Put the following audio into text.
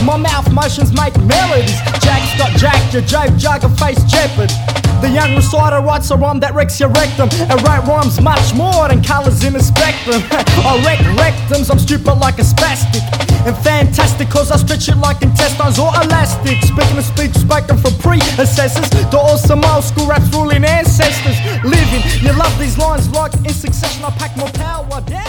My mouth motions make melodies. Jack's got jacked, your Jave jugger face jeopard. The young reciter writes a rhyme that wrecks your rectum, and write rhymes much more than colours in a spectrum. I wreck rectums, I'm stupid like a spastic, and fantastic cause I stretch it like intestines or elastic. Speaking of speech spoken for pre-assessors, the awesome old school raps ruling ancestors living. You love these lines like in succession, I pack more power down.